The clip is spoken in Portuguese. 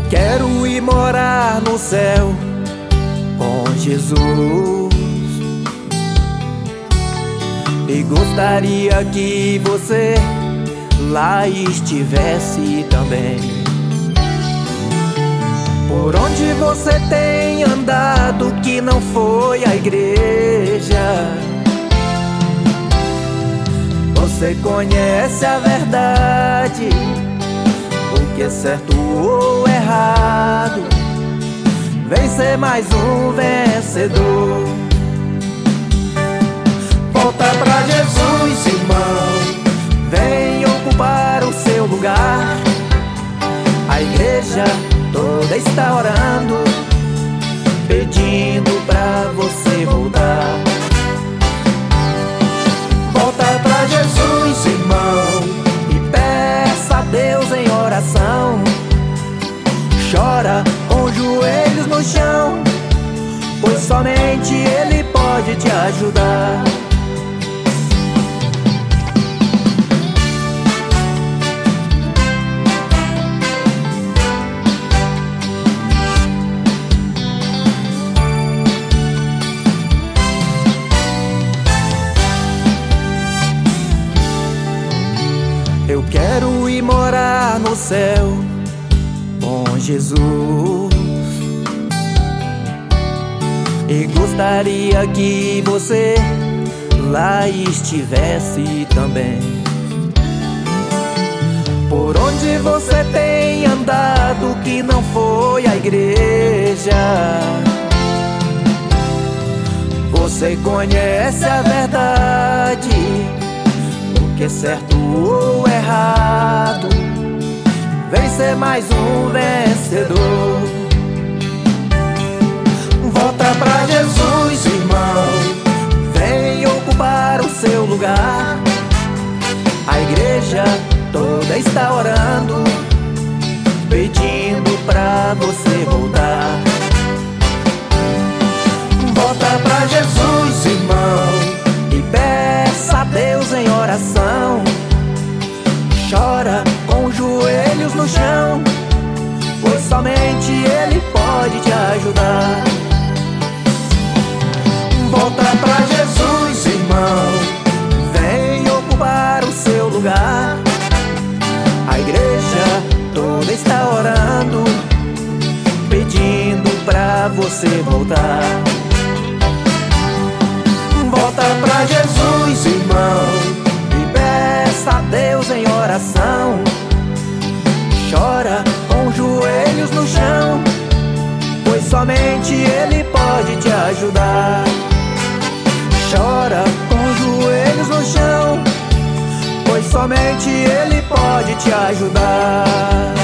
quero ir morar no céu com Jesus. E gostaria que você lá estivesse também. Por onde você tem andado que não foi à igreja? Você conhece a verdade, o que é certo ou errado. Vem ser mais um vencedor. Volta pra Jesus, irmão, vem ocupar o seu lugar. A igreja toda está orando, pedindo pra você voltar. Volta pra Jesus, irmão, e peça a Deus em oração. Chora com os joelhos no chão, pois somente Ele pode te ajudar. Eu quero ir morar no céu com Jesus. E gostaria que você lá estivesse também. Por onde você tem andado que não foi à igreja? Você conhece a verdade, o que é certo ou errado. Vem ser mais um vencedor. Volta pra Jesus, irmão, vem ocupar o seu lugar. A igreja toda está orando, pedindo pra você voltar. Volta pra Jesus, irmão, e peça a Deus em oração. Chora com os joelhos no chão, pois somente Ele pode te ajudar. Volta pra Jesus, irmão, vem ocupar o seu lugar. A igreja toda está orando, pedindo pra você voltar. Volta pra Jesus, irmão, e peça a Deus em oração. Chora com os joelhos no chão, pois somente Ele pode te ajudar. Chora com os joelhos no chão, pois somente Ele pode te ajudar.